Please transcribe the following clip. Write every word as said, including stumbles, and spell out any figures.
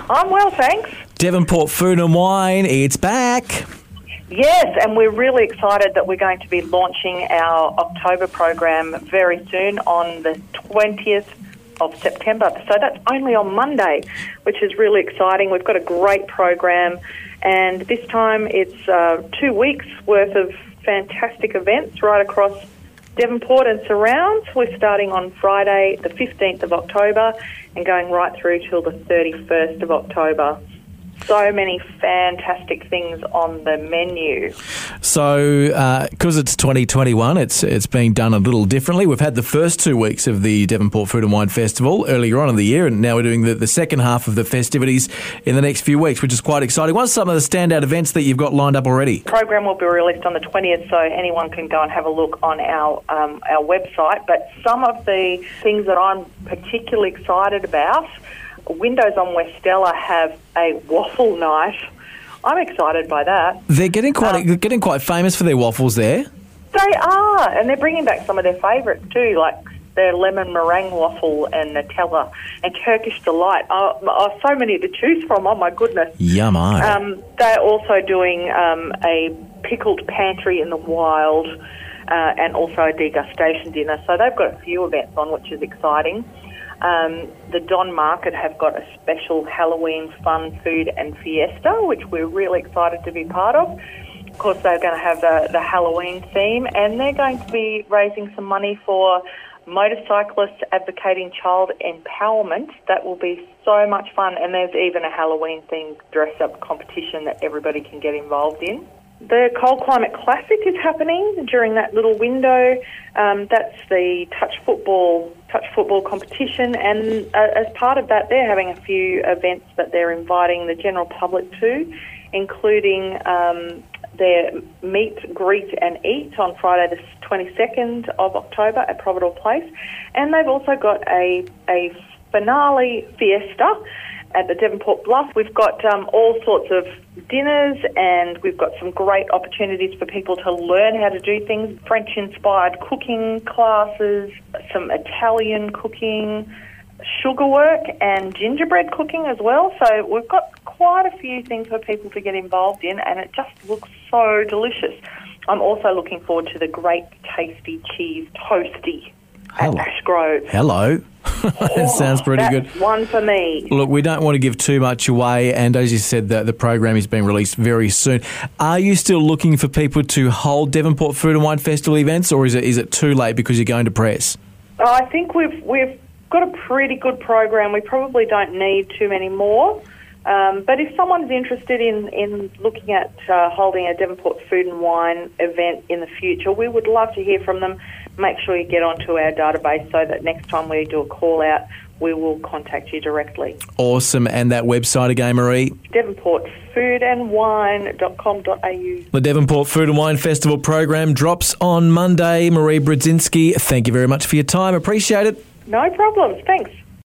I'm well, thanks. Devonport Food and Wine, it's back. Yes, and we're really excited that we're going to be launching our October program very soon on the twentieth of September. So that's only on Monday, which is really exciting. We've got a great program, and this time it's uh, two weeks worth of fantastic events right across Devonport and surrounds. We're starting on Friday, the fifteenth of October, and going right through till the thirty-first of October. So many fantastic things on the menu. So, because uh, it's twenty twenty-one, it's it's being done a little differently. We've had the first two weeks of the Devonport Food and Wine Festival earlier on in the year, and now we're doing the, the second half of the festivities in the next few weeks, which is quite exciting. What are some of the standout events that you've got lined up already? The program will be released on the twentieth, so anyone can go and have a look on our um, our website. But some of the things that I'm particularly excited about, Windows on Westella have a waffle night. I'm excited by that. They're getting quite um, they're getting quite famous for their waffles there. They are, and they're bringing back some of their favourites too, like their lemon meringue waffle and Nutella and Turkish Delight. Oh, oh, so many to choose from. Oh my goodness. Yummo. Um, they're also doing um, a pickled pantry in the wild, uh, and also a degustation dinner. So they've got a few events on, which is exciting. Um, the Don Market have got a special Halloween fun food and fiesta, which we're really excited to be part of. Of course, they're going to have the, the Halloween theme, and they're going to be raising some money for motorcyclists advocating child empowerment. That will be so much fun, and there's even a Halloween-themed dress-up competition that everybody can get involved in. The Cold Climate Classic is happening during that little window. Um, that's the touch football touch football competition, and uh, as part of that, they're having a few events that they're inviting the general public to, including um, their meet, greet and eat on Friday the twenty-second of October at Providore Place. And they've also got a, a finale fiesta at the Devonport Bluff. We've got um, all sorts of dinners, and we've got some great opportunities for people to learn how to do things, French-inspired cooking classes, some Italian cooking, sugar work and gingerbread cooking as well. So we've got quite a few things for people to get involved in, and it just looks so delicious. I'm also looking forward to the Great Tasty Cheese Toasty Hello. at Ashgrove. Hello. It sounds pretty That's good. One for me. Look, we don't want to give too much away, and as you said, the, the program is being released very soon. Are you still looking for people to hold Devonport Food and Wine Festival events, or is it is it too late because you're going to press? Oh, I think we've we've got a pretty good program. We probably don't need too many more. Um, but if someone's interested in, in looking at uh, holding a Devonport Food and Wine event in the future, we would love to hear from them. Make sure you get onto our database so that next time we do a call out, we will contact you directly. Awesome. And that website again, Marie? devonport food and wine dot com dot a u. The Devonport Food and Wine Festival program drops on Monday. Marie Brodzinski, thank you very much for your time. Appreciate it. No problems. Thanks.